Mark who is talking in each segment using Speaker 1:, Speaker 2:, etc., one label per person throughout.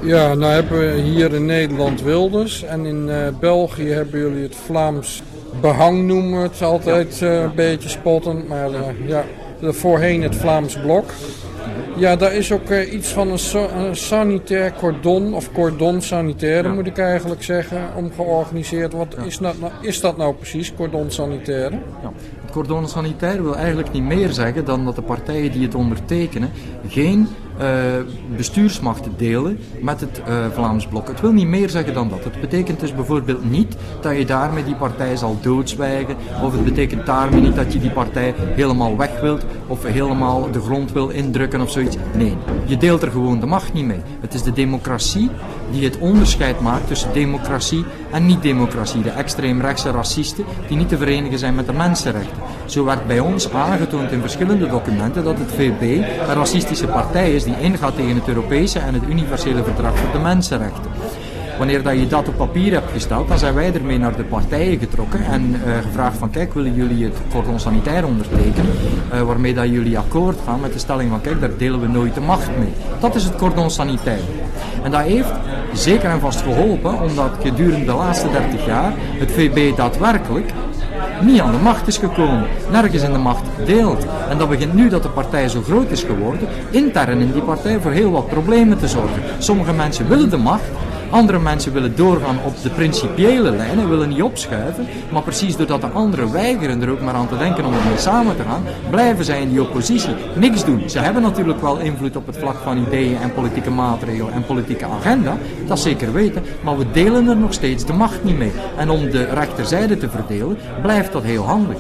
Speaker 1: Ja, nou hebben we hier in Nederland Wilders en in België hebben jullie het Vlaams behang, noemen we het altijd een beetje spottend, maar voorheen het Vlaams Blok. Ja, daar is ook iets van een sanitair cordon, of cordon sanitaire moet ik eigenlijk zeggen, om georganiseerd. Wat is dat nou precies, cordon sanitaire?
Speaker 2: Ja. Het cordon sanitaire wil eigenlijk niet meer zeggen dan dat de partijen die het ondertekenen geen bestuursmachten delen met het Vlaams Blok. Het wil niet meer zeggen dan dat. Het betekent dus bijvoorbeeld niet dat je daarmee die partij zal doodzwijgen, of het betekent daarmee niet dat je die partij helemaal weg wilt of helemaal de grond wil indrukken of zoiets. Nee, je deelt er gewoon de macht niet mee. Het is de democratie die het onderscheid maakt tussen democratie en niet-democratie. De extreemrechtse racisten die niet te verenigen zijn met de mensenrechten. Zo werd bij ons aangetoond in verschillende documenten dat het VB een racistische partij is die ingaat tegen het Europese en het universele verdrag voor de mensenrechten. Wanneer dat je dat op papier hebt gesteld, dan zijn wij ermee naar de partijen getrokken en gevraagd van kijk, willen jullie het cordon sanitair ondertekenen, waarmee dat jullie akkoord gaan met de stelling van kijk, daar delen we nooit de macht mee. Dat is het cordon sanitair. En dat heeft zeker en vast geholpen, omdat gedurende de laatste 30 jaar het VB daadwerkelijk niet aan de macht is gekomen, nergens in de macht deelt. En dat begint nu dat de partij zo groot is geworden, intern in die partij voor heel wat problemen te zorgen. Sommige mensen willen de macht, andere mensen willen doorgaan op de principiële lijnen, willen niet opschuiven, maar precies doordat de anderen weigeren er ook maar aan te denken om ermee samen te gaan, blijven zij in die oppositie niks doen. Ze hebben natuurlijk wel invloed op het vlak van ideeën en politieke maatregelen en politieke agenda, dat zeker weten, maar we delen er nog steeds de macht niet mee. En om de rechterzijde te verdelen, blijft dat heel handig.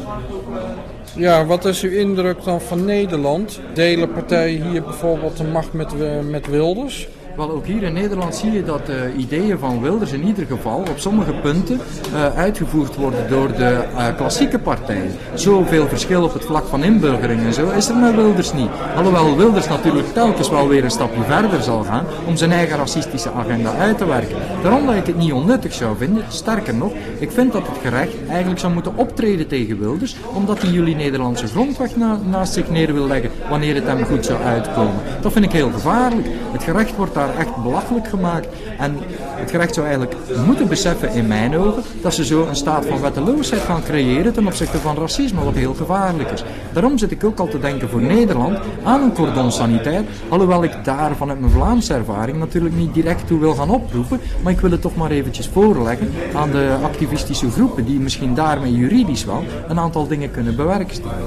Speaker 1: Ja, wat is uw indruk dan van Nederland? Delen partijen hier bijvoorbeeld de macht met Wilders?
Speaker 2: Wel, ook hier in Nederland zie je dat de ideeën van Wilders in ieder geval op sommige punten uitgevoerd worden door de klassieke partijen. Zoveel verschil op het vlak van inburgering en zo is er met Wilders niet. Alhoewel Wilders natuurlijk telkens wel weer een stapje verder zal gaan om zijn eigen racistische agenda uit te werken. Daarom dat ik het niet onnuttig zou vinden, sterker nog, ik vind dat het gerecht eigenlijk zou moeten optreden tegen Wilders, omdat hij jullie Nederlandse grondwet naast zich neer wil leggen wanneer het hem goed zou uitkomen. Dat vind ik heel gevaarlijk. Het gerecht wordt daar echt belachelijk gemaakt. En het gerecht zou eigenlijk moeten beseffen, in mijn ogen, dat ze zo een staat van wetteloosheid gaan creëren ten opzichte van racisme, wat heel gevaarlijk is. Daarom zit ik ook al te denken voor Nederland aan een cordon sanitair, alhoewel ik daar vanuit mijn Vlaamse ervaring natuurlijk niet direct toe wil gaan oproepen, maar ik wil het toch maar eventjes voorleggen aan de activistische groepen, die misschien daarmee juridisch wel een aantal dingen kunnen bewerkstelligen.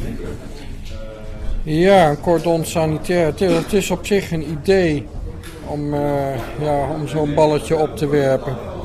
Speaker 1: Ja, een cordon sanitair. Het is op zich een idee om zo'n balletje op te werpen.